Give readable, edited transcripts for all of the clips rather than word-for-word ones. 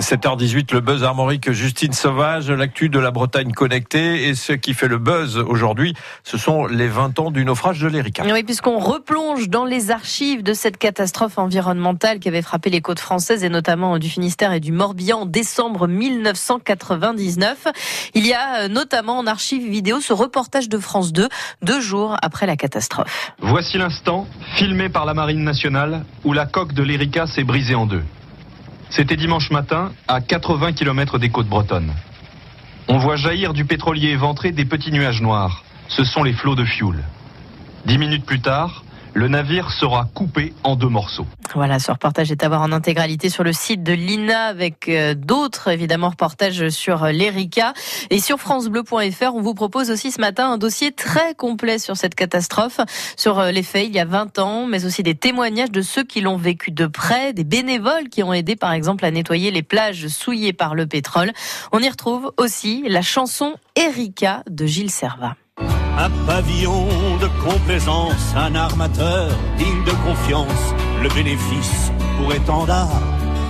7h18, le buzz armorique Justine Sauvage, l'actu de la Bretagne connectée. Et ce qui fait le buzz aujourd'hui, ce sont les 20 ans du naufrage de l'Erika. Oui, puisqu'on replonge dans les archives de cette catastrophe environnementale qui avait frappé les côtes françaises et notamment du Finistère et du Morbihan en décembre 1999. Il y a notamment en archive vidéo ce reportage de France 2, 2 jours après la catastrophe. Voici l'instant, filmé par la Marine nationale, où la coque de l'Erika s'est brisée en deux. C'était dimanche matin, à 80 km des côtes bretonnes. On voit jaillir du pétrolier éventré des petits nuages noirs. Ce sont les flots de fioul. 10 minutes plus tard, le navire sera coupé en 2 morceaux. Voilà, ce reportage est à voir en intégralité sur le site de l'INA avec d'autres, évidemment, reportages sur l'Erika. Et sur francebleu.fr, on vous propose aussi ce matin un dossier très complet sur cette catastrophe, sur les faits il y a 20 ans, mais aussi des témoignages de ceux qui l'ont vécu de près, des bénévoles qui ont aidé par exemple à nettoyer les plages souillées par le pétrole. On y retrouve aussi la chanson Erika de Gilles Servat. Un pavillon de complaisance, un armateur digne de confiance, le bénéfice pour étendard.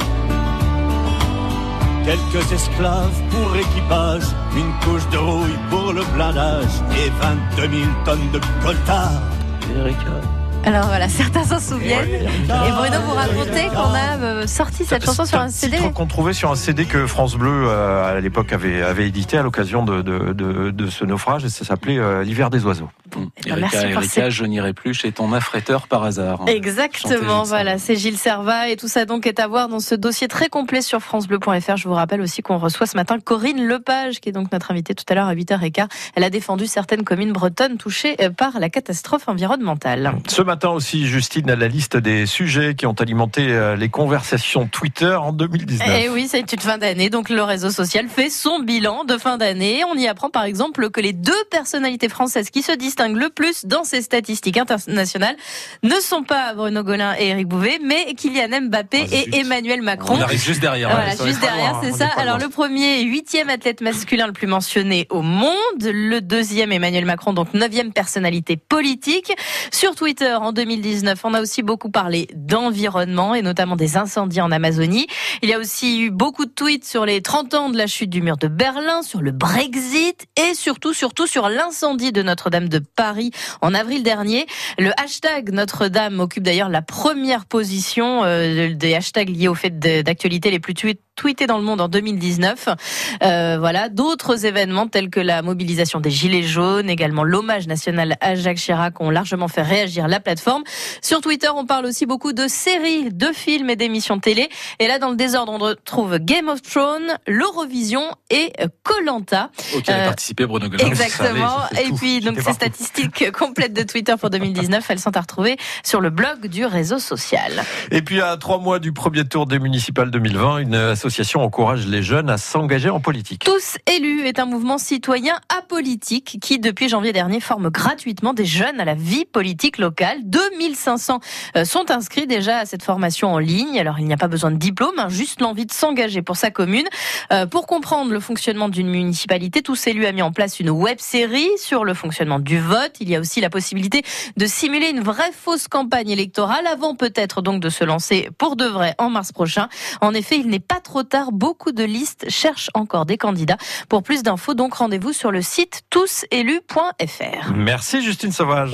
Quelques esclaves pour équipage, une couche de rouille pour le blindage et 22 000 tonnes de coltard. Alors voilà, certains s'en souviennent. Et Bruno, vous racontez qu'on a sorti cette chanson sur un CD. C'est un titre qu'on trouvait sur un CD que France Bleu, à l'époque, avait édité à l'occasion de ce naufrage. Et ça s'appelait L'hiver des oiseaux. Erika, je n'irai plus chez ton affréteur par hasard. Exactement, voilà, c'est Gilles Servat et tout ça donc est à voir dans ce dossier très complet sur francebleu.fr. Je vous rappelle aussi qu'on reçoit ce matin Corinne Lepage, qui est donc notre invitée tout à l'heure à 8h15. Elle a défendu certaines communes bretonnes touchées par la catastrophe environnementale. Ce matin aussi, Justine a la liste des sujets qui ont alimenté les conversations Twitter en 2019. Et oui, c'est une fin d'année, donc le réseau social fait son bilan de fin d'année. On y apprend par exemple que les 2 personnalités françaises qui se distinguent le plus dans ces statistiques internationales ne sont pas Bruno Gollin et Éric Bouvet, mais Kylian Mbappé et Emmanuel Macron. On arrive juste derrière. Voilà, juste derrière, c'est ça. Alors le premier, 8e athlète masculin le plus mentionné au monde. Le deuxième, Emmanuel Macron, donc 9e personnalité politique. Sur Twitter, en 2019, on a aussi beaucoup parlé d'environnement et notamment des incendies en Amazonie. Il y a aussi eu beaucoup de tweets sur les 30 ans de la chute du mur de Berlin, sur le Brexit et surtout sur l'incendie de Notre-Dame de Paris en avril dernier. Le hashtag Notre-Dame occupe d'ailleurs la première position des hashtags liés au fait d'actualité les plus tweetés dans le monde en 2019. Voilà, d'autres événements tels que la mobilisation des Gilets jaunes, également l'hommage national à Jacques Chirac ont largement fait réagir la plateforme. Sur Twitter, on parle aussi beaucoup de séries, de films et d'émissions télé. Et là, dans le désordre, on retrouve Game of Thrones, l'Eurovision et Koh-Lanta. Auquel a participé Bruno Gollin. Exactement. Et puis, donc, ces statistiques complètes de Twitter pour 2019, elles sont à retrouver sur le blog du réseau social. Et puis, à 3 mois du premier tour des municipales 2020, une association encourage les jeunes à s'engager en politique. Tous élus est un mouvement citoyen apolitique qui, depuis janvier dernier, forme gratuitement des jeunes à la vie politique locale. 2500 sont inscrits déjà à cette formation en ligne. Alors, il n'y a pas besoin de diplôme, juste l'envie de s'engager pour sa commune. Pour comprendre le fonctionnement d'une municipalité, Tous élus a mis en place une web-série sur le fonctionnement du vote. Il y a aussi la possibilité de simuler une vraie fausse campagne électorale avant peut-être donc de se lancer pour de vrai en mars prochain. En effet, il n'est pas trop tard. Beaucoup de listes cherchent encore des candidats. Pour plus d'infos, donc rendez-vous sur le site tousélus.fr. Merci Justine Sauvage.